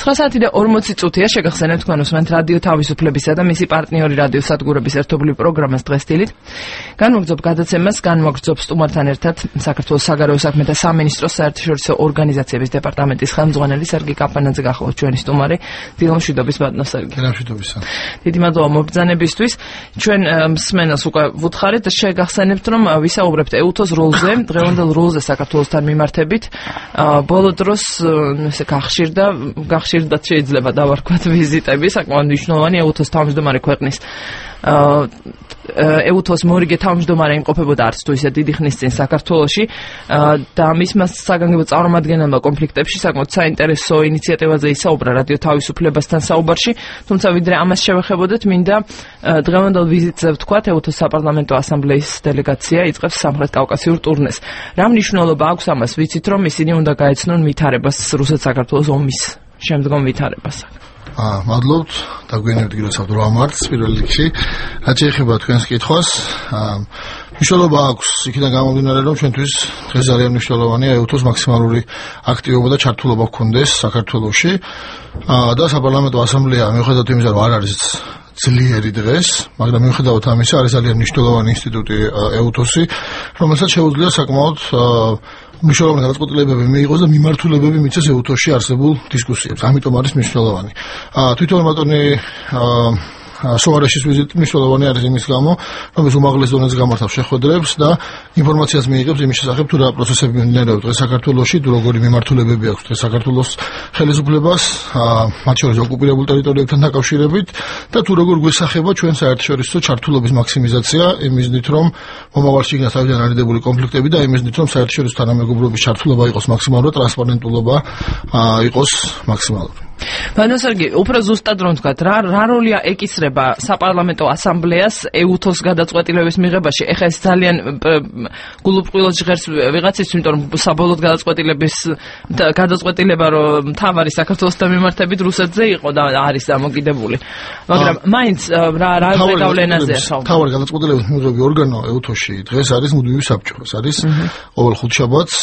9:40 წუთია შეგახსენებთ თქვენ უსმენთ რადიო თავისუფლებისა და მისი პარტნიორი რადიო სადგურების ერთობლივ პროგრამას დღესდილით. განვაგრძობ გადაცემას, განვაგრძობ სტუმართან ერთად საქართველოს საგარეო საქმეთა სამინისტროს საერთაშორისო ორგანიზაციების დეპარტამენტის ხელმძღვანელი სერგი კაპანაძე გახლავთ ჩვენი სტუმარი. დილამშვიდობის ბატონო სერგი. დილამშვიდობისა. დიდი მადლობა მობრძანებისთვის. ჩვენ მსმენელს უკვე ვუთხარით, შეგახსენებთ რომ ვისაუბრებთ ეუთოს როლზე, დღევანდელ როლზე საქართველოსთან მიმართებით. ბოლო დროს ესე გახშირდათ შეიძლება დავარქვათ ვიზიტები, საკმაოდ მნიშვნელოვანი ეუთოს თავმჯდომარე ქვეყნის ეუთოს მორიგე თავმჯდომარე იმყოფებოდა არც თუ ისე დიდი ხნის წინ საქართველოში და მისმა საგანგებო წარმომადგენელმა კონფლიქტებში საკმაოდ საინტერესო ინიციატივაზე ისაუბრა რადიო თავისუფლებასთან საუბარში, თუმცა ვიდრე ამას შევეხებოდეთ, მინდა დღევანდელ ვიზიტზე ვთქვათ, ეუთოს საპარლამენტო ასამბლეის დელეგაცია იწყებს სამხრეთ კავკასიურ ტურნეს. რა მნიშვნელობა აქვს ამას? ვიცით, რომ ისინი უნდა გაეცნონ ვითარებას, რუსეთ-საქართველოს ომის შემდგომ ვითარებას. მადლობთ, დაგვიანებთ გილოცავთ 8 მარტს პირველ რიგში. რაც შეეხება თქვენს კითხვას, მნიშვნელობა აქვს იქიდან გამომდინარე, რომ ჩვენთვის დღეს ძალიან მნიშვნელოვანია ეუთოს მაქსიმალური აქტივობა და ჩართულობა გქონდეს საქართველოში და საპარლამენტო ასამბლეა მიუხედავად იმისა, რომ არ არის ძლიერი დღეს, მაგრამ მიუხედავად ამისა არის ძალიან მნიშვნელოვანი ინსტიტუტი ეუთოსი, რომელსაც შეუძლია საკმაოდ მნიშვნელოვანი გადაწყვეტილებები მიიღოს და მიმართულებები მიცეს ეუთოსში არსებულ დისკუსიებს. ამიტომ არის მნიშვნელოვანი. თვითონ ბატონი სოარეშის ვიზიტი მნიშვნელოვანი არის იმის გამო, რომ ეს უმაღლეს დონეზე გამართავს შეხვედრებს და ინფორმაციას მიიღებს იმის შესახებ, თუ რა პროცესები მიმდინარეობს დღეს საქართველოში, თუ როგორი მიმართულებები აქვს დღეს საქართველოს ხელისუფლებას, მათ შორის ოკუპირებულ ტერიტორიებთან დაკავშირებით და თუ როგორ გვესახება ჩვენ საერთაშორისო ჩართულობის მაქსიმიზაცია იმ მიზნით, რომ მომავალში იქნას თავიდან არიდებული კონფლიქტები და იმ მიზნით, რომ საერთაშორისო თანამეგობრობის ჩართულობა იყოს მაქსიმალური, ტრანსპარენტულობა იყოს მაქსიმალური. ბატონო სერგი, უფრო ზუსტად რომ ვთქვათ, რა როლია ეკისრება საპარლამენტო ასამბლეას ეუთოს გადაწყვეტილების მიღებაში? ეხლა ეს ძალიან გულუბრყვილოდ ჟღერს ვიღაცის, იმიტომ რომ საბოლოოდ გადაწყვეტილება რომ მთავარი საქართველოსთან მიმართებით რუსეთზე იყო და არის დამოკიდებული. მაგრამ მაინც რა გავლენაზე ახავთ? მთავარი გადაწყვეტილების მიღები ორგანო ეუთოში დღეს არის მუდმივი საბჭო. ეს არის ყოველ ხუთშაბათს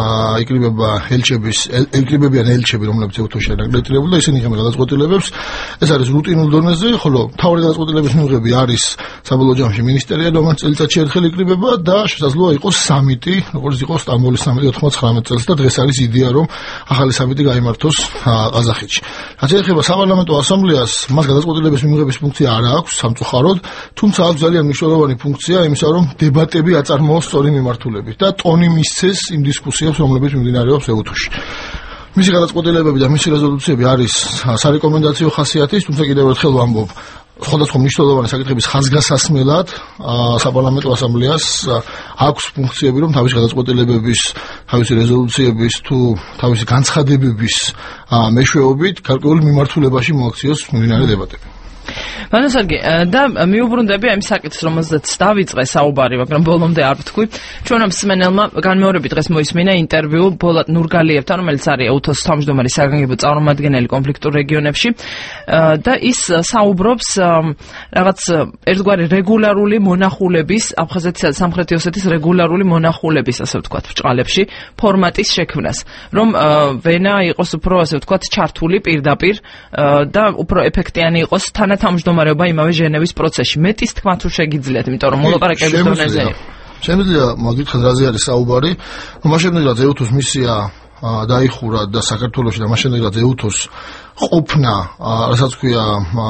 იკრიბებიან ელჩები, რომლებიც ეუთოში არიან რეგისტრირებული და ისინი იღებენ გადაწყვეტილებებს. ეს არის რუტინულ დონეზე, ხოლო მთავარი გადაწყვეტილების მიღები არის საბოლოო ჯამში მინისტერია, რომელიც წელიწადში ერთხელ იკრიბება და შესაძლოა იყოს სამიტი, როგორც იყო სტამბოლის სამიტი 99 წელს და დღეს არის იდეა, რომ ახალი სამიტი გაიმართოს ყაზახეთში. რაც შეეხება საპარლამენტო ასამბლეას, მას გადაწყვეტილების მიღების ფუნქცია არ აქვს სამწუხაროდ, თუმცა აქვს ძალიან მნიშვნელოვანი ფუნქცია იმისა, რომ დებატები აწარმოოს სწორი მიმართულებით და ტონი მისცეს იმ დისკუსიებს, რომლებიც მიმდინარეობს ეუთოში. მისი გადაწყვეტილებები და მისი რეზოლუციები არის სარეკომენდაციო ხასიათის, თუმცა კიდევ ერთხელ ვამბობ, სხვადასხვა მნიშვნელოვანი საკითხების ხაზგასასმელად საპარლამენტო ასამბლეას აქვს ფუნქციები, რომ თავისი გადაწყვეტილებების, თავისი რეზოლუციების თუ თავისი განცხადებების მეშვეობით გარკვეულ მიმართულებაში მოაქციოს მიმდინარე დებატები. ბატონო სერგი, და მიუბრუნდები ამ საკითხს, რომელზეც დავიწყე საუბარი, მაგრამ ბოლომდე არ ვთქვი. ჩვენმა მსმენელმა განმეორებით დღეს მოისმინა ინტერვიუ ბოლატ ნურგალიევთან, რომელიც არის ეუთოს თავმჯდომარე საგანგებო წარმომადგენელი კონფლიქტურ რეგიონებში და ის საუბრობს რაღაც ერთგვარი რეგულარული მონახულების, აფხაზეთისა და სამხრეთი ოსეთის რეგულარული მონახულების, ასე ვთქვათ, ბრჭყალებში ფორმატის შექმნას, რომ ვენა იყოს უფრო, ასე ვთქვათ, ჩართული პირდაპირ და უფრო ეფექტიანი იყოს თანათავმჯდომარეობა იმავე ჟენევის პროცესში. მეტის თქმა თუ შეგიძლიათ, იმიტომ რომ მოლაპარაკების დონეზე. შემიძლია მოგითხრათ რაზე არის საუბარი, რომ მას შემდეგ რაც ეუთოს მისია დაიხურა და საქართველოში და მას შემდეგ რაც ეუთოს ყოფნა, რასაც ქვია,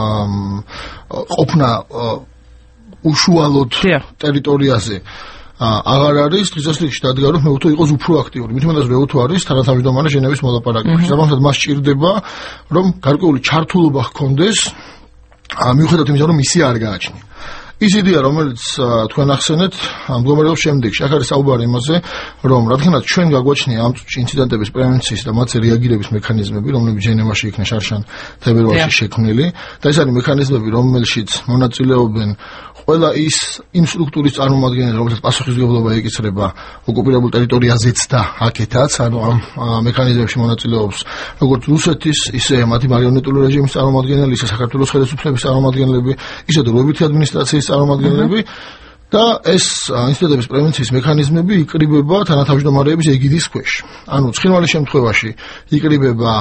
ყოფნა უშუალოდ ტერიტორიაზე აღარ არის, დღესასწაულში დადგა, რომ ეუთო იყოს უფრო აქტიური. მით უმეტეს რომ ეუთო არის თანათავმჯდომარე ჟენევის მოლაპარაკებაში. ამიტომ მას სჭირდება, რომ გარკვეული ჩართულობა ჰქონდეს, მიუხედავად იმისა, რომ მისია არ გააჩნია. ის იდეა, რომელიც თქვენ ახსენეთ, მდგომარეობს შემდეგში. აქ არის საუბარი იმაზე, რომ რადგანაც ჩვენ გაგვაჩნია ამ ინციდენტების პრევენციის და მათზე რეაგირების მექანიზმები, რომლებიც ჟენევაში იქნა შარშან თებერვალში შექმნილი, და ეს არის მექანიზმები, რომელშიც მონაწილეობენ ყველა იმ სტრუქტურის წარმომადგენლები, რომელსაც პასუხისმგებლობა ეკისრება ოკუპირებულ ტერიტორიაზეც და აქეთაც, ანუ ამ მექანიზმებში მონაწილეობს როგორც რუსეთის, ისე მათი მარიონეტული რეჟიმის წარმომადგენლები, ისე საქართველოს ხელისუფლების წარმომადგენლები, ისე დროებითი ადმინისტრაციის წარმომადგენლები და ეს ინსტიტუტების პრევენციის მექანიზმები იკრიბება თანათავმჯდომარეების ეგიდის ქვეშ. ანუ ცხინვალის შემთხვევაში იკრიბება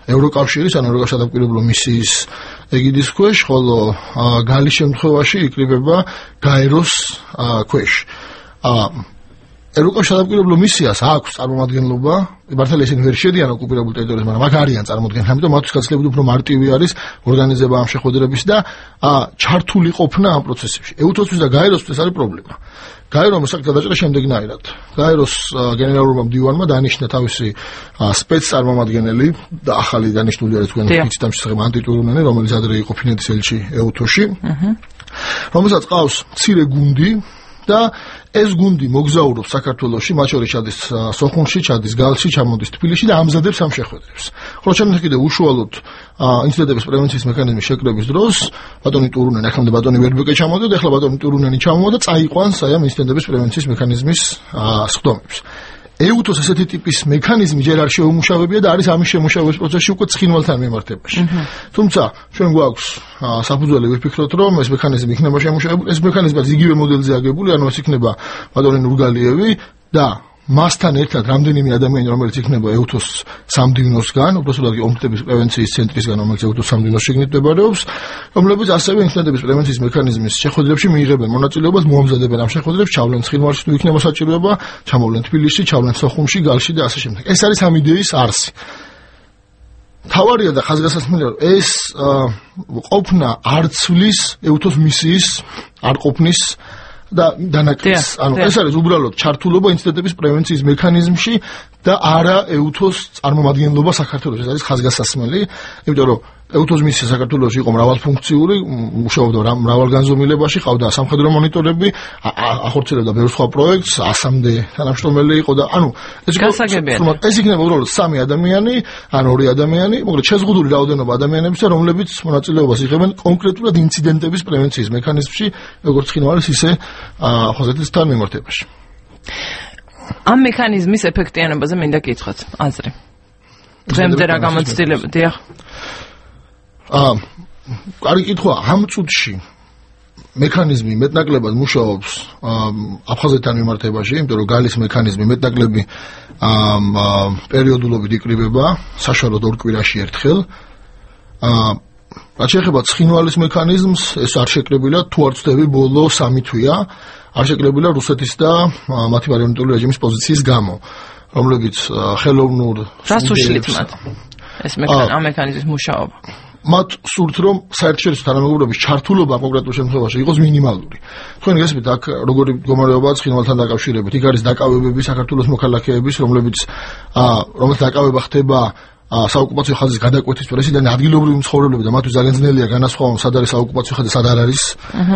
ევროკავშირის ან ევროკავშირის სადამკვირვებლო მისიის ეგიდის ქვეშ, ხოლო გალის შემთხვევაში იკრიბება გაეროს ქვეშ. ევროკავშირის სადამკვირვებლო მისიას აქვს წარმომადგენლობა, მართალია ისინი ვერ შედიან ოკუპირებულ ტერიტორიაზე, მაგრამ აქ არიან წარმოადგენლები, ამიტომ მათთვის გაცილებით უფრო მარტივი არის ორგანიზება ამ შეხვედრების და ჩართული ყოფნა ამ პროცესებში. ეუთოსთვის და გაეროსთვის ეს არის პრობლემა. გაერომ საკ გადაჭრა შემდეგნაირად. გაეროს გენერალურმა მდივანმა დანიშნა თავისი სპეცწარმომადგენელი და ახალი დანიშნული არის თქვენ ვიცით ამ შესახებ ანტიტურუნენი, რომელიც ადრე იყო ფინეთის ელჩი ეუთოში. რომელსაც ყავს მცირე გუნდი და ეს გუნდი მოგზაურობს საქართველოში, მათ შორის ჩადის სოხუმში, ჩადის გალში, ჩამოდის თბილისში და ამზადებს ამ შეხვედრებს. ხოლო ჩემთვის კიდევ უშუალოდ ინციდენტების პრევენციის მექანიზმის შეკრების დროს ბატონი ტურუნენი, ახლა ბატონი ვერბეკე ჩამოვიდა, ახლა ბატონი ტურუნენი ჩამოვიდა და წაიყვანს აი ამ ინციდენტების პრევენციის მექანიზმის სხდომებს. ეუთოს ესეთი ტიპის მექანიზმი ჯერ არ შეუმუშავებია და არის ამის შემუშავების პროცესში უკვე ცხინვალთან მიმართებაში. თუმცა ჩვენ გვაქვს საფუძველი ვიფიქროთ, რომ ეს მექანიზმი იქნება შემუშავებული, ეს მექანიზმი იგივე მოდელზე აგებული, ანუ ეს იქნება ბატონი ნურგალიევი და მასთან ერთად რამდენიმე ადამიანი, რომელიც იქნება ეუთოს სამდივნოსგან, უბრალოდ კონფლიქტების პრევენციის ცენტრისგან, რომელიც ეუთოს სამდივნოს შიგნით მდებარეობს, რომლებიც ასევე ინციდენტების პრევენციის მექანიზმის შეხვედრებში მიიღებენ მონაწილეობას, მოამზადებენ ამ შეხვედრებს, ჩავლენ ცხინვალში თუ იქნება საჭიროება, ჩამოვლენ თბილისში, ჩავლენ სოხუმში, გალში და ასე შემდეგ. ეს არის ამ იდეის არსი. თავარია და ხაზგასასმელია, რომ ეს ყოფნა არ ცვლის ეუთოს მისიის არ ყოფნის და დანაკლისს. ანუ ეს არის უბრალოდ ჩართულობა ინციდენტების პრევენციის მექანიზმში და არა ეუთოს წარმომადგენლობა საქართველოს. ეს არის ხაზგასასმელი, იმიტომ რომ ეუთოს მისია საქართველოში იყო მრავალფუნქციური, მუშაობდა მრავალგანზომილებაში, ყავდა სამხედრო მონიტორები, ახორციელებდა ბევრ სხვა პროექტს, 100-მდე თანამშრომელი იყო და ანუ ეს იქნება უბრალოდ 3 ადამიანი, ან 2 ადამიანი, მაგრამ შეზღუდული რაოდენობა ადამიანებისა, რომლებიც მონაწილეობას იღებენ კონკრეტულად ინციდენტების პრევენციის მექანიზმში, როგორც ცხინვალის, ისე აფხაზეთის თანამიმართებაში. ამ მექანიზმის ეფექტიანობაზე მინდა გითხრათ აზრი. დღემდე რა გამოცდილება, დიახ. კარგი კითხვა, ამ წუთში მექანიზმი მეტნაკლებად მუშაობს აფხაზეთთან მიმართებაში, იმიტომ რომ გალის მექანიზმი მეტნაკლები პერიოდულობით იკრიბება, საშუალოდ 2 კვირაში ერთხელ. რაც შეეხება ცხინვალის მექანიზმს, ეს არ შეკრებილა, თუ არ ვცდები, ბოლო 3 თვეა, არ შეკრებილა რუსეთის და მათი მარიონეტული რეჟიმის პოზიციის გამო, რომლებიც ხელოვნურ რას უშლით მათ? ეს მექანიზმის მუშაობა. მათ სურთ, რომ საერთაშორისო თანამეგობრობის ჩართულობა კონკრეტულ შემთხვევაში იყოს მინიმალური. თქვენ გესმით, აქ როგორი მდგომარეობაა ცხინვალთან დაკავშირებით, იქ არის დაკავებები საქართველოს მოქალაქეების, რომლებიც დაკავება ხდება საოკუპაციო ხაზის გადაკვეთის პრესიდან და ადგილობრივი მცხოვრებლები და მათთვის ძალიან ძნელია განასხვავონ, სად არის საოკუპაციო ხაზი, სად არ არის.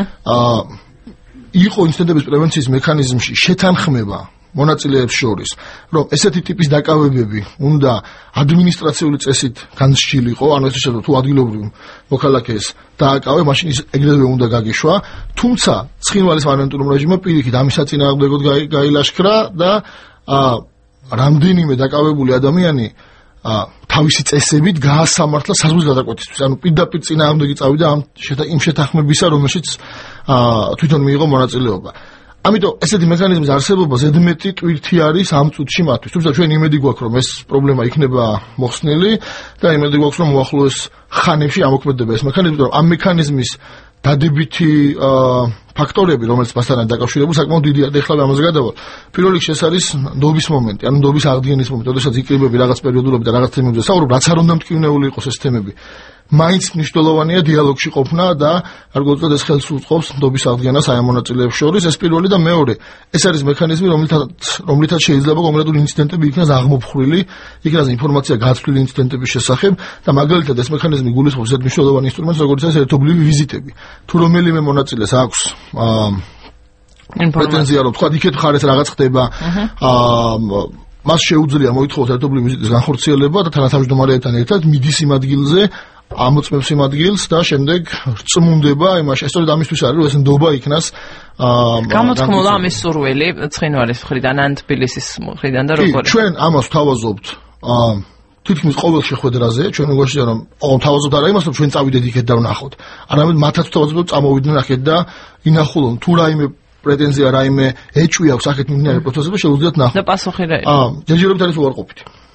იყო ინციდენტების პრევენციის მექანიზმში შეთანხმება მონაწილეებს შორის, რომ ესეთი ტიპის დაკავებები უნდა ადმინისტრაციული წესით განსჯილიყო, ანუ ეს შეიძლება თუ ადგილობრივ მოქალაქეს დააკავე, მაშინ ის ეგრევე უნდა გაგიშვა, თუმცა ცხინვალის მარიონეტულ რეჟიმმა პირიქით ამის საწინააღმდეგოდ გაილაშქრა და რამდენიმე დაკავებული ადამიანი თავისი წესებით გაასამართლა საზღვრის გადაკვეთისთვის. ანუ პირდაპირ წინააღმდეგი წავიდა იმ შეთანხმებისა, რომელშიც თვითონ მიიღო მონაწილეობა. ამიტომ ესეთი მექანიზმის არსებობა ზედმეტი ტვირთი არის ამ წუთში მათთვის. თუმცა ჩვენ იმედი გვაქვს, რომ ეს პრობლემა იქნება მოხსნილი და იმედი გვაქვს, რომ მოახლოეს ხანებში ამოქმედება ეს მექანიზმი, რომ ამ მექანიზმის დადებითი ფაქტორები, რომელიც მასთან დაკავშირებული, საკმაოდ დიდია და ეხლა ამაზე გადავალ. პირველ რიგში ეს არის ნდობის მომენტი, ანუ ნდობის აღდგენის მომენტი, როდესაც იკრიბები რაღაც პერიოდულობით და რაღაც თემებზე საუბრობ, რაც არ უნდა მტკივნეული იყოს ეს თემები. მაინც მნიშვნელოვანია დიალოგში ყოფნა და არ გულწრფელად ეს ხელს უწყობს ნდობის აღდგენას აი ამ მონაწილეებს შორის. ეს პირველი და მეორე, ეს არის მექანიზმი, რომლითაც შეიძლება კონკრეტული ინციდენტები იქნას აღმოფხვრილი, იქნას ინფორმაცია გაცვლილი ინციდენტების შესახებ და მაგალითად ეს მექანიზმი გულისხმობს ერთ მნიშვნელოვან ინსტრუმენტს, როგორც არის ერთობლივი ვიზიტები. თუ რომელიმე მონაწილეს აქვს პრეტენზია, რომ თქვა იქეთ ხარეს რაღაც ხდება, მას შეუძლია მოითხოვოს ერთობლივი ვიზიტის განხორციელება და თანათავმჯდომარეებთან ერთად მიდის იმ ადგილზე, ამოწმებს იმ ადგილს და შემდეგ რწმუნდება იმაში. სწორედ ამისთვის არის, რომ ეს ნდობა იქნას გამოთქმულა ამის სურვილი ცხინვალის მხრიდან ან თბილისის მხრიდან და როგორი. ჩვენ ამას ვთავაზობთ თითქმის ყოველ შეხვედრაზე, ჩვენ მეგოჩნია, რომ თავაზობთ არა იმას, რომ ჩვენ წავიდეთ იქეთ და ვნახოთ. არამედ მათაც ვთავაზობთ, წამოვიდნენ აქეთ და ინახულონ თუ რაიმე პრეტენზია, რაიმე ეჭვი აქვს აქეთ მიმდინარე პროცესებში, შეუძლიათ ნახოთ. და პასუხი რა? ჯერჯერობით არის უარყოფითი.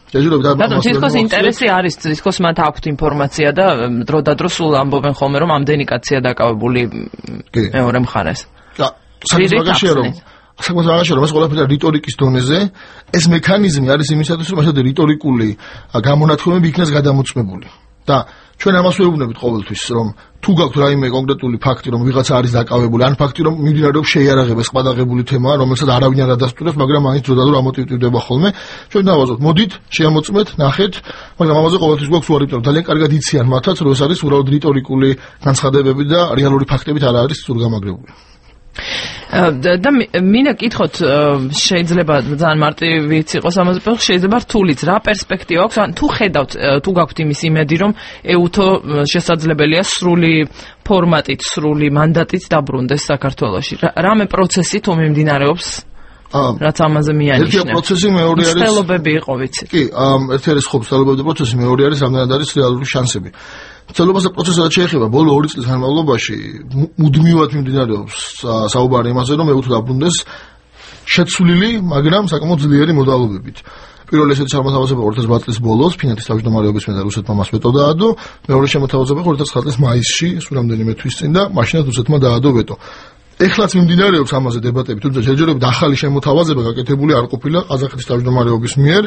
რატომ თითქოს ინტერესი არის, თითქოს მათ აქვთ ინფორმაცია და დროდადრო სულ ამბობენ ხოლმე, რომ ამდენი კაცია დაკავებული მეორე მხარეს. და საკმაოდ მაგაშია, რომ ეს ყველაფერი რიტორიკის დონეზე, ეს მექანიზმი არის იმისათვის, რომ ასეთი რიტორიკული გამონათქვამები იქნას გადამოწმებული. და ჩვენ ამას ვეუბნებით ყოველთვის, რომ თუ გაქვთ რაიმე კონკრეტული ფაქტი, რომ ვიღაცა არის დაკავებული, ან ფაქტი, რომ მიმდინარეობს შეიარაღებას ყადაღებული თემაა, რომელსაც არავინ არ ადასტურებს, მაგრამ მაინც დროდადრო ამოტივტივდება ხოლმე. ჩვენ დავაზოთ, მოდით, შეამოწმეთ, ნახეთ, მაგრამ ამაზე ყოველთვის გვაქვს უარი, რომ ძალიან კარგად იციან მათაც, რომ ეს არის უბრალოდ რიტორიკული განცხადებები და რეალური ფაქტებით არ არის ზურგამაგრებული. და მინდა კითხოთ, შეიძლება ძალიან მარტივიც იყოს ამაზე, შეიძლება რთულიც, რა პერსპექტივა აქვს, ან თუ ხედავთ, თუ გაქვთ იმის იმედი, რომ EUTO შესაძლებელია სრული ფორმატით, სრული მანდატით დაბრუნდეს საქართველოში. რამე პროცესი თუ მიმდინარეობს, რაც ამაზე მიანიშნებს. ერთი პროცესი, მეორე არის მცდელობები იყო, ვიცით. კი, ერთი არის ხო მცდელობები და პროცესი, მეორე არის რამდენად არის რეალური შანსები. მცდელობასა პროცესად შეეხება ბოლო 2 წლის განმავლობაში მუდმივად მიმდინარეობს საუბარი იმაზე, რომ EUTO დაბრუნდეს შეცვლილი, მაგრამ საკმაოდ ძლიერი მოდალობებით. პირველი ესეთი შემოთავაზება 2008 წლის ბოლოს ფინეთის თავმჯდომარეობის მხრიდან რუსეთმა მას ვეტო დაადო, მეორე შემოთავაზება 2009 წლის მაისში, სულ რამდენიმე თვის წინ და მაშინაც რუსეთმა დაადო ვეტო. ეხლაც მიმდინარეობს ამაზე დებატები, თუმცა ჯერჯერობით ახალი შემოთავაზება გაკეთებული არ ყოფილა ყაზახეთის თავმჯდომარეობის მიერ.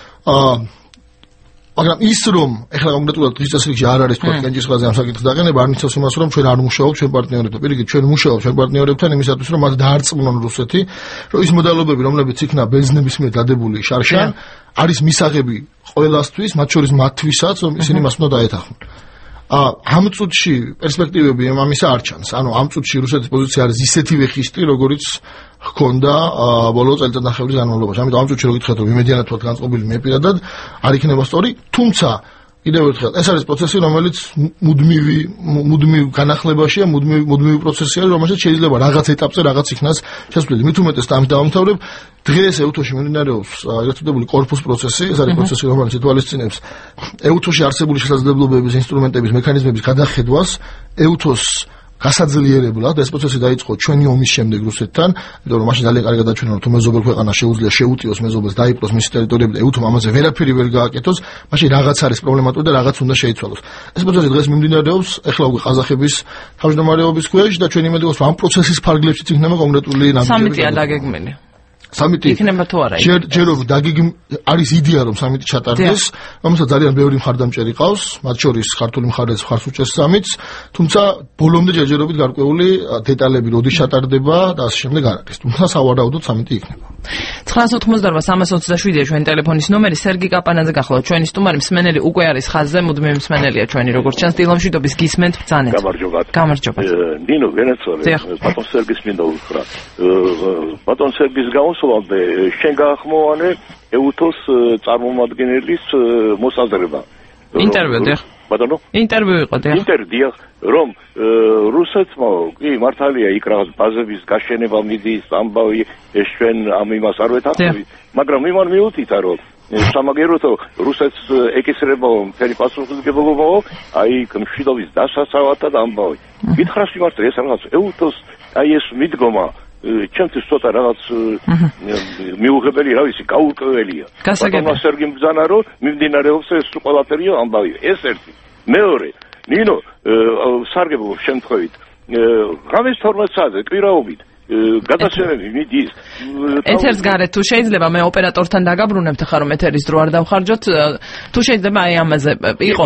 მაგრამ ის რომ ეხლა კონკრეტულად დღის წესრიგში არ არის თქვა კენჭისყრაზე ამ საკითხის დაყენება, არ ნიშნავს იმას, რომ ჩვენ არ მუშაობთ ჩვენ პარტნიორებთან. პირიქით, ჩვენ მუშაობთ ჩვენ პარტნიორებთან იმისათვის, რომ მათ დაარწმუნონ რუსეთი, რომ ის მოდალობები, რომლებიც იქნა ბერძნების მიერ დადებული შარშან, არის მისაღები ყველასთვის, მათ შორის მათთვისაც, რომ ისინი მას უნდა დაეთანხმონ. ამ წუთში პერსპექტივები ამისა არ ჩანს. ანუ ამ წუთში რუსეთის პოზიცია არის ისეთივე ხისტი, როგორიც ჰქონდა ბოლო წელიწადნახევრის განმავლობაში. ამიტომ ამ წუთში რო გითხრათ, რომ იმედიანად ვართ განწყობილი, მე პირადად არ იქნება სწორი, თუმცა კიდევ ერთხელ ეს არის პროცესი, რომელიც მუდმივ განახლებაშია, მუდმივი პროცესია, რომელსაც შეიძლება რაღაც ეტაპზე რაღაც იქნას შესწავლილი. მით უმეტეს და ამით დავამთავრებ, დღეს EUTO-ში მიმდინარეობს ეგრეთ წოდებული კორპუს პროცესი, ეს არის პროცესი, რომელიც ითვალისწინებს EUTO-ში არსებული შესაძლებლობების, ინსტრუმენტების, მექანიზმების გადახედვას, EUTO-ს გასაძლიერებლად ეს პროცესი დაიწყო ჩვენი ომის შემდეგ რუსეთთან, იმიტომ რომ მაშინ ძალიან კარგად დაჩვენა, რომ თუ მეზობელ ქვეყანა შეუძლია შეუტიოს მეზობელს, დაიპყროს მისი ტერიტორიები და EUTO-მ ამაზე ვერაფერი ვერ გააკეთოს, მაშინ რაღაც არის პრობლემატური და რაღაც უნდა შეიცვალოს. ეს პროცესი დღეს მიმდინარეობს, ეხლა უკვე ყაზახების თავმჯდომარეობის ქვეშ და ჩვენ იმედი გვაქვს, რომ ამ პროცესის ფარგლებშიც იქნება კონკრეტული ნაბიჯები. სამიტია დაგეგმილი. სამიტი იქნება თუ არა? ჯერჯერობით არის იდეა, რომ სამიტი ჩატარდეს, რომელსაც ძალიან ბევრი მხარდამჭერი ყავს, მათ შორის ქართული მხარეც ხარს უჭერს სამიტს, თუმცა ბოლომდე ჯერჯერობით გარკვეული დეტალები როდის ჩატარდება და ასე შემდეგ არ არის. თუმცა სავარაუდოდ სამიტი იქნება. 928-327-ია ჩვენი ტელეფონის ნომერი, სერგი კაპანაძე გახლავთ ჩვენი სტუმარი, მსმენელი უკვე არის ხაზზე, მუდმივი მსმენელია ჩვენი, როგორც ჩანს, დილამშვიდობის გისმენთ ბრძანეთ. გამარჯობა. ნინო ვენეცოვი, ბატონ სერგის მინდა უთხრა. ბატონ სერგის გამოსვლამდე შენ გაახმოვანე EUTO-s წარმომადგენლის მოსაზრება. ინტერვიუ დიახ. ბატონო? ინტერვიუ იყო დიახ. ინტერვიუ რომ რუსეთმა კი მართალია იქ რაღაც ბაზების გაშენება მიდის, ამბავი ეს ჩვენ ამ იმას არ ვეთანხმებით, მაგრამ იმან მიუთითა რომ სამაგეროთო რუსეთს ეკისრებაო მთელი პასუხისმგებლობაო აი მშვიდობის დასაცავად ამბავი. გითხრა სიმართლე ეს რაღაც EUTO-s აი ეს მიდგომა ჩემთვის ცოტა რაღაც მიუღებელი რა ვიცი გაურკვეველია. გასაგებია. სერგი ბრძანა რომ მიმდინარეობს ეს ყველაფერია ამბავი. ეს ერთი. მეორე ნინო სარგებლო შემთხვევით ღამის 12 საათზე კვირაობით გადასვენები მიდის ეთერს გარეთ თუ შეიძლება მე ოპერატორთან დაგაბრუნებთ ხა რომ ეთერის დრო არ დავხარჯოთ თუ შეიძლება აი ამაზე იყო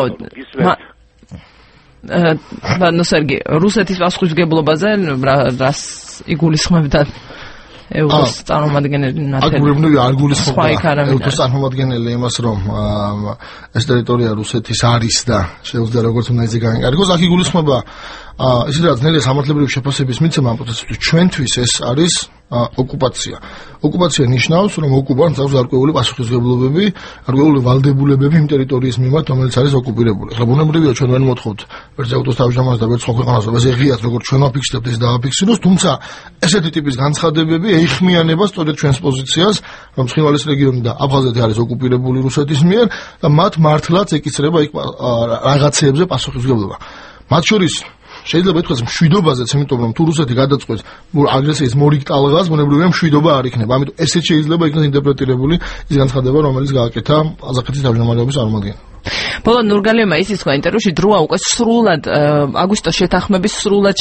ნუ სერგი რუსეთის პასუხისმგებლობაზე რას იგულისხმებდა EUTO-s წარმომადგენელი ნათელი არ გულისხმობდა EUTO-s წარმომადგენელი იმას რომ ეს ტერიტორია რუსეთის არის და შეუძლია როგორც უნდა ისე გაანგარიგოს აქ იგულისხმება ისე რა ძნელია სამართლებრივი შეფასების მიცემა ამ პროცესისთვის ჩვენთვის ეს არის ოკუპაცია. ოკუპაცია ნიშნავს რომ ოკუპანტს აქვს გარკვეული პასუხისმგებლობები, გარკვეული ვალდებულებები იმ ტერიტორიის მიმართ, რომელიც არის ოკუპირებული. ახლა ბუნებრივია ჩვენ ვერ მოთხოვთ ვერც EUTO-s თავმჯდომარეს და ვერც სხვა ქვეყანას რომ ეს ეღიათ როგორც ჩვენ ვაფიქსირებთ ეს დააფიქსიროს, თუმცა ესეთი ტიპის განცხადებები ეიხმიანება სწორედ ჩვენს პოზიციას, რომ ცხინვალის რეგიონი და აფხაზეთი არის ოკუპირებული რუსეთის მიერ და მათ მართლაც ეკისრება იქ რაღაცეებზე პასუხისმგებლობა. მათ შორის შეიძლება ითქვას მშვიდობაზეც, იმიტომ რომ თუ რუსეთი გადაწყვეტს აგრესიის მორიგ ტალღას, ბუნებრივია მშვიდობა არ იქნება. ამიტომ ესეც შეიძლება იქნას ინტერპრეტირებული ის განცხადება, რომელიც გააკეთა ყაზახეთის თავმჯდომარეობის წარმომადგენელმა. ბოლო ნურგალიევმა ისიც თქვა ინტერვიუში, დროა უკვე სრულად აგვისტოს შეთანხმების სრულად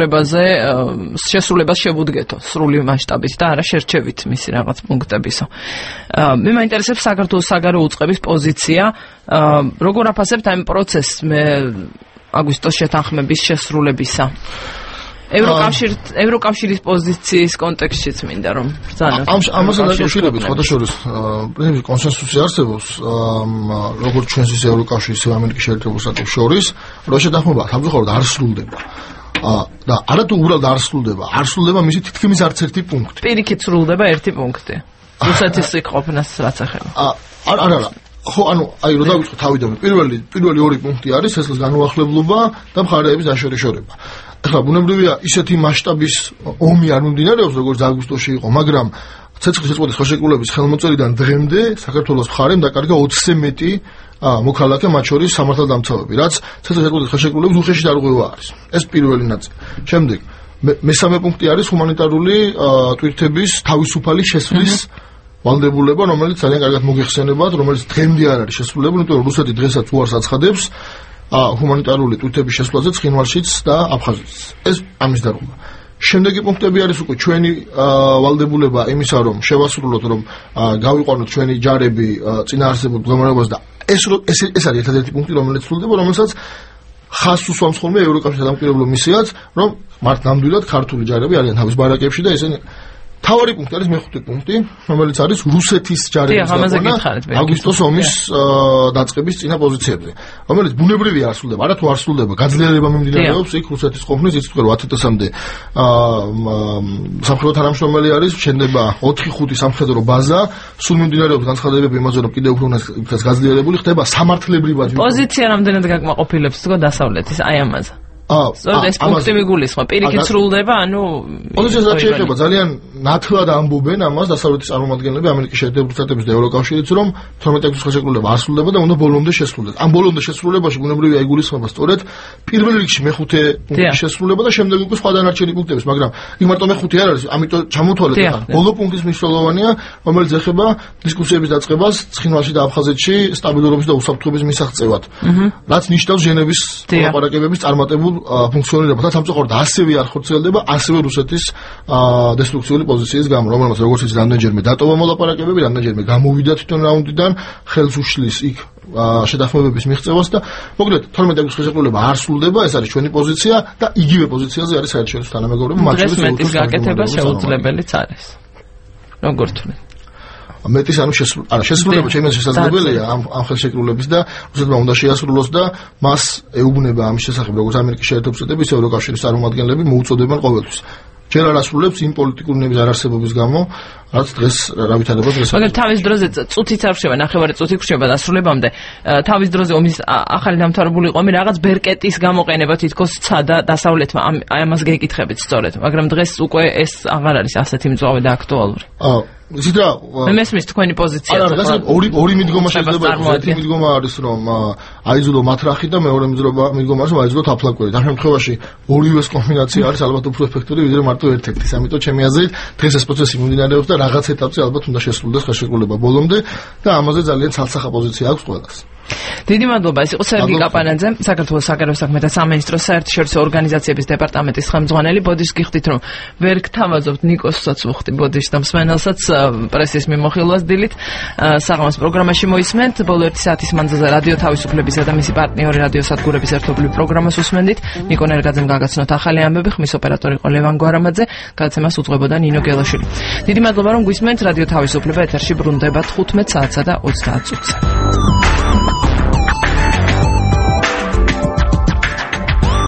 შესრულებას შევუდგეთო სრული მასშტაბით და არა შერჩევით მისი რაღაც პუნქტებისო. მე მაინტერესებს საქართველოს საგარეო უწყების პოზიცია, როგორ აფასებთ ამ პროცესს აგვისტოს შეთანხმების შესრულებისა. ევროკავშირის პოზიციის კონტექსტშიც მინდა რომ ბრძანოთ. ამასთან დაკავშირებით სხვადასხვა კონსენსუსი არსებობს, როგორც ჩვენს ის ევროკავშირის ამერიკის შეერთებულ შტატებს შორის, რომ შეთანხმება სამწუხაროდ არ სრულდება. და არათუ უბრალოდ არ სრულდება მისი თითქმის არც ერთი პუნქტი. პირიქით სრულდება ერთი პუნქტი. რუსეთის ყოფნას რაც ეხება. არა. ხო, აი რომ დავიწყო თავიდან, პირველი ორი პუნქტი არის სესლის განუახლებლობა და მხარეების დაშორიშორება. ახლა ბუნებრივია ისეთი მასშტაბის ომი არ მიმდინარეობს, როგორც აგვისტოში იყო, მაგრამ ცეცხლის შეწყვეტის ხელშეკრულების ხელმოწერიდან დღემდე საქართველოს მხარემ დაკარგა 20-ზე მეტი მოქალაქე, მათ შორის სამართალდამცავები, რაც ცეცხლის შეწყვეტის ხელშეკრულების უხეში დარღვევა არის. ეს პირველი ნაწილი. შემდეგ მესამე პუნქტი არის ჰუმანიტარული ტვირთების თავისუფალი შესვლის ვალდებულება, რომელიც ძალიან კარგად მოგეხსენებათ, რომელიც დღემდე არ არის შესრულებული, იმიტომ რომ რუსეთი დღესაც უარს აცხადებს ჰუმანიტარული ტვირთების შესვლაზე ცხინვალშიც და აფხაზეთშიც. ეს ამის დარღვევა. შემდეგი პუნქტები არის უკვე ჩვენი ვალდებულება იმისა, რომ შევასრულოთ, რომ გავიყვანოთ ჩვენი ჯარები წინაარსებულ მდგომარეობას და ეს არის ერთადერთი პუნქტი, რომელიც სრულდება, რომელსაც ხაზს უსვამს ხოლმე ევროკავშირის დამკვირვებლო მისიაც, რომ მართ ნამდვილად ქართული ჯარები არიან თავის ბარაკებში და ესენი თავარი პუნქტი არის მეხუთე პუნქტი, რომელიც არის რუსეთის ჯარების აგვისტოს ომის დაწყების წინა პოზიციებზე, რომელიც ბუნებრივია არ სრულდება, არათუ არ სრულდება, გაძლიერება მიმდინარეობს იქ რუსეთის ყოფნის, იცით რომ 10-მდე სამხედრო თანამშრომელი არის, შენდება 4-5 სამხედრო ბაზა, სულ მიმდინარეობს განცხადებები იმაზე, რომ კიდევ უფრო უნდა გაძლიერებული ხდება სამართლებრივად. პოზიცია რამდენად გაკმაყოფილებს თქო დასავლეთის აი ამაზე. ეს პუნქტი მიგულისხმობ, პირიქით სრულდება, პოზიციას რაც შეეხება ძალიან ნათლად ამბობენ ამას დასავლეთის წარმომადგენლები ამერიკის შეერთებულ შტატების და ევროკავშირიც, რომ 12 აგვისტოს ხელშეკრულება არ სრულდება და უნდა ბოლომდე შესრულდეს. ამ ბოლომდე შესრულებაში ბუნებრივია იგულისხმება სწორედ პირველ რიგში მეხუთე პუნქტის შესრულება და შემდეგ უკვე სხვა დანარჩენი პუნქტების, მაგრამ იქ მარტო მეხუთე არ არის, ამიტომ ჩამოთვალეთ ახლა. ბოლო პუნქტის მნიშვნელოვანია, რომელიც ეხება დისკუსიების დაწყებას ცხინვალში და აფხაზეთში სტაბილურობის და უსაფრთხოების მისაღწევად, რაც ნიშნავს ჟენევის მოლაპარაკებების წარმატებულ ფუნქციონირება და სამწუხაროდ ასევე არ ხორციელდება ასევე რუსეთის დესტრუქციული პოზიციის გამო, რომელმაც როგორც იცით რამდენჯერმე დატოვა მოლაპარაკებები, რამდენჯერმე გამოვიდა თვითონ რაუნდიდან, ხელს უშლის იქ შეთანხმებების მიღწევას და მოკლედ 12 აგვისტოს ხელშეკრულება არ სრულდება, ეს არის ჩვენი პოზიცია და იგივე პოზიციაზე არის საერთაშორისო თანამეგობრები, მათ შორის მეტის გაკეთება შეუძლებელიც არის. როგორ თვლით? მეტის შესრულება ჩემს შესაძლებელია ამ ხელშეკრულების და რუსეთმა უნდა შეასრულოს და მას ეუბნება ამის შესახებ როგორც ამერიკის შეერთებულ შტატების ევროკავშირის წარმომადგენლები მოუწოდებენ ყოველთვის. ჯერ არ ასრულებს იმ პოლიტიკური ნების არარსებობის გამო, რაც დღეს რა ვითარდება დღეს. მაგრამ თავის დროზე წუთიც არ ხდება, ნახევარი წუთი ხდება დასრულებამდე. თავის დროზე ომის ახალი დამთავრებული იყო, რაღაც ბერკეტის გამოყენება თითქოს ცადა დასავლეთმა ამას გეკითხებით სწორედ, მაგრამ დღეს უკვე ეს აღარ არის ასეთი მწვავე და აქტუალური. იცით რა, მესმის თქვენი პოზიცია. არა, ორი მიდგომა შეიძლება იყოს. ერთი მიდგომა არის, რომ აიძულო მათრახი და მეორე მიდგომა არის, რომ აიძულო თაფლაკვერი. ამ შემთხვევაში ორივეს კომბინაცია არის ალბათ უფრო ეფექტური, ვიდრე მარტო ერთ-ერთის. ამიტომ ჩემი აზრით, დღეს ეს პროცესი მიმდინარეობს და რაღაც ეტაპზე ალბათ უნდა შესრულდეს ხელშეკრულება ბოლომდე და ამაზე ძალიან ცალსახა პოზიცია აქვს ყველას. დიდი მადლობა, ეს იყო სერგი კაპანაძე, საქართველოს საგარეო საქმეთა სამინისტროს საერთაშორისო ორგანიზაციების დეპარტამენტის ხელმძღვანელი. ბოდიშს გიხდით, რომ ვერ გთავაზობთ ნიკოსსაც ვუხდი ბოდიშს და მსმენელსაც პრესის მიმოხილვას დილით. საღამოს პროგრამაში მოისმენთ, ბოლო 1 საათის მანძილზე რადიო თავისუფლებისა და მისი პარტნიორი რადიო სადგურების ერთობლივ პროგრამას უსმენდით. ნიკო ნერგაძემ გაგაცნოთ ახალი ამბები, ხმის ოპერატორი იყო ლევან გვარამაძე, გადაცემას უძღვებოდა ნინო გელაშვილი. დიდი მადლობა, რომ გვისმენთ. რადიო თავისუფლება ეთერში ბრუნდება 15 საათსა და 30 წუთზე.